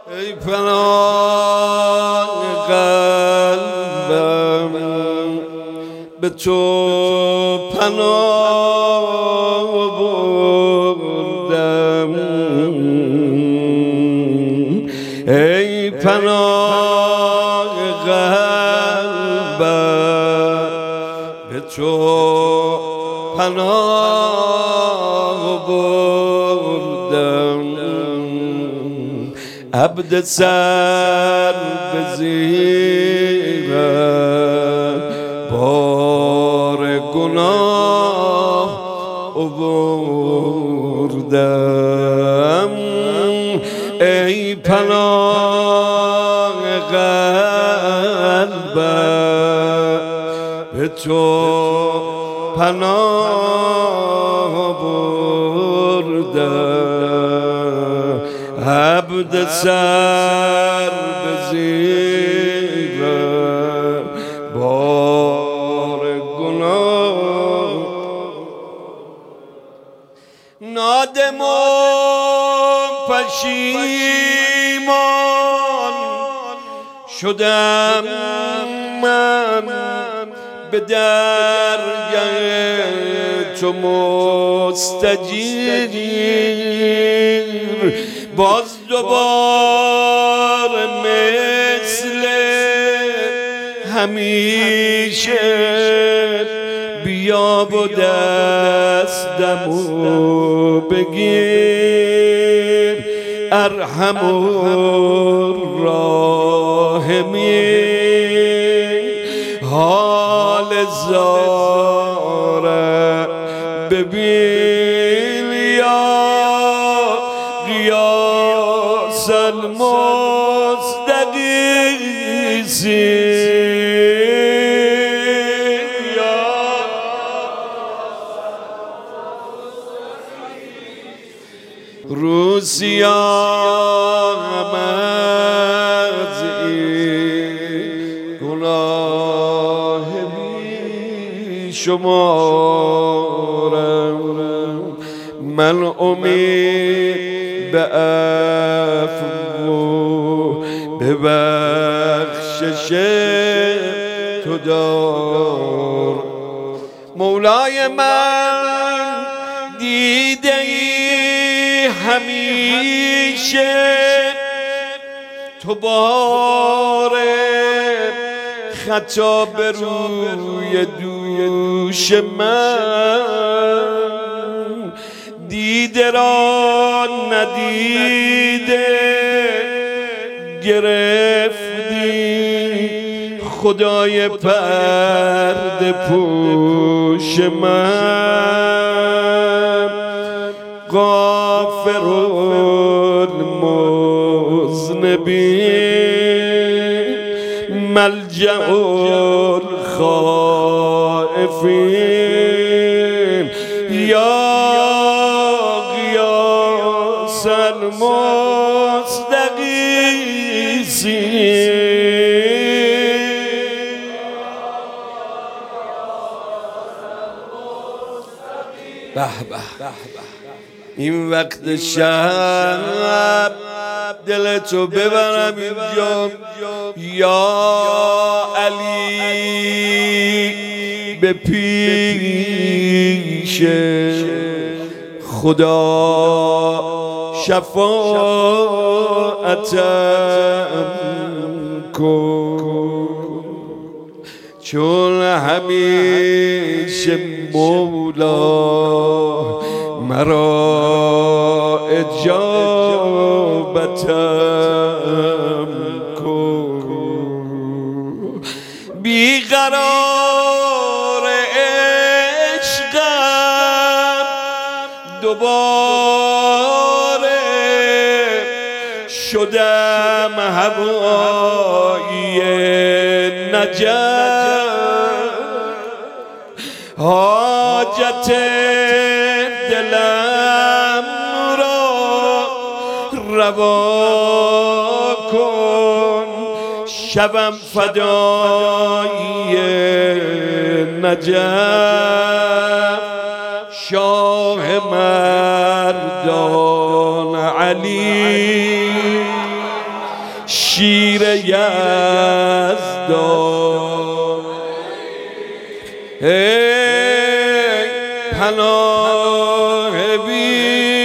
ای پناه قلبم به تو پناه بردم ای پناه قلبم به تو پناه بردم عبد سر به زیرم بار گناه آوردم ای پناه قلبم به تو پناه بردم عبد سر به زیرم بار گناه نادم و پشیمان شدم من به درگاه تو مستجیر باز دوباره مثل همیشه بیا و دستمو بگیر ارحم الراحمین حال زاره ببین یا غیاث المستغیثین روسیام از این گناه بی شمارم من امید به عفو به بخشش تو دار مولای من دیده ای همیشه تو بار خطا به روی دوش من دیده را ندیده گرفتی خدای پرده پوش من غافر المذنبین ملجأ الخائفین یا غیاث المستغیثین به به این وقت شب دل تو ببرم اینجا یا علی به پیش خدا شفاعتم کن چون همیشه مولا مرا اجابتم کن بیقرار عشقم دوباره شدم هوای نجف حاجت دلم را روا کن شبم فدای نجف شاه مردان علی شیر یزدان. ای پناه بی